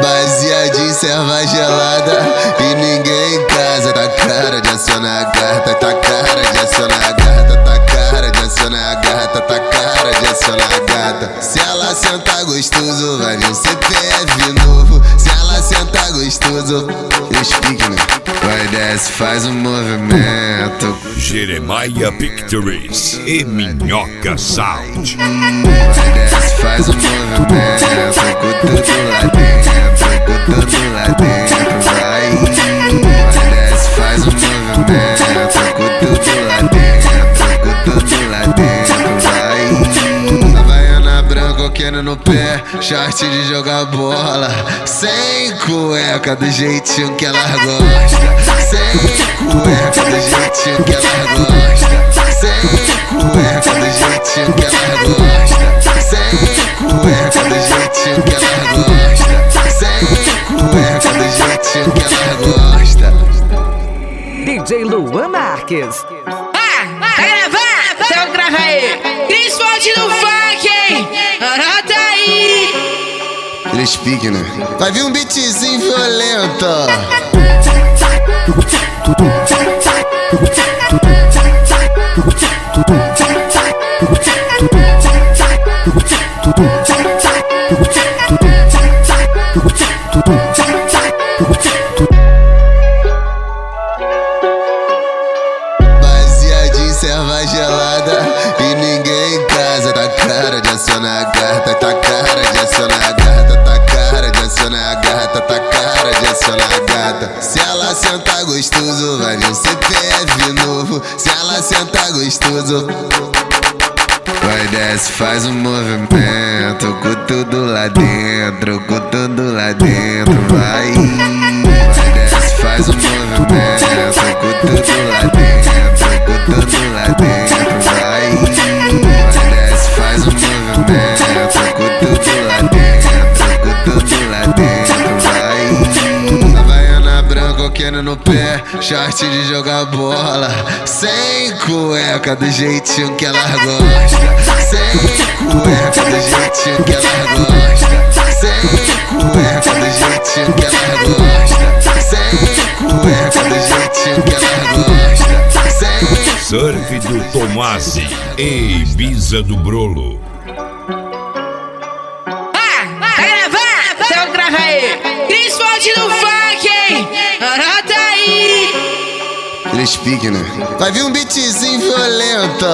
Baseadinho, serva gelada e ninguém em casa. Tá cara de acionar a gata, tá cara de acionar a gata, tá cara de acionar a gata, tá cara de acionar a gata. Se ela sentar gostoso, vai vir um CPF novo. Se ela sentar gostoso, eu explico, né? Vai desce, faz um movimento. Jeremiah Pictures e Minhoca Sound. Vai desce, faz um movimento. Com tudo lá dentro, com tudo lá dentro. Vai desce, faz um movimento. Com tudo lá dentro, com tudo lá dentro. Havaiana branca, queno no pé, short de jogar bola. Sem cueca, do jeitinho que ela gosta. Sem cueca, do jeitinho que ela gosta. Sem cueca, do jeitinho que ela gosta. Sem cueca, do jeitinho que ela gosta. Sem cueca, do jeitinho que ela gosta. DJ Luan Marques. Vai gravar? Então grava aí. Cris Forte no funk, hein? Anota aí. Eles piquem, né? Vai vir um beatzinho violento. Baseadinho, serva gelada e ninguém em casa. Tá cara de acionar a gata, tá cara de acionar a gata, tá cara de acionar a gata, tá cara de acionar a gata. Se ela sentar gostoso, vai vir um CPF novo. Se ela sentar gostoso, vai desce, faz um movimento. Com tudo lá dentro, com tudo lá dentro. Vai desce, faz um movimento. Com tudo lá dentro, com tudo lá dentro. Vai desce, faz um movimento. Com tudo lá dentro, com tudo lá dentro. Havaiana branca, queno no pé, short de jogar bola. Sem cueca, do jeitinho que ela gosta. Sem cueca, do jeitinho que ela gosta. Sem cueca, do jeitinho que ela gosta. Sem cueca, do jeitinho que ela gosta. Sem Surf do Tomasi e Ibiza do Brolo. Vai gravar? Então grava aí. Cris Forte no funk, hein? Anota aí. eles piquem, né? Vai vir um beatzinho violento.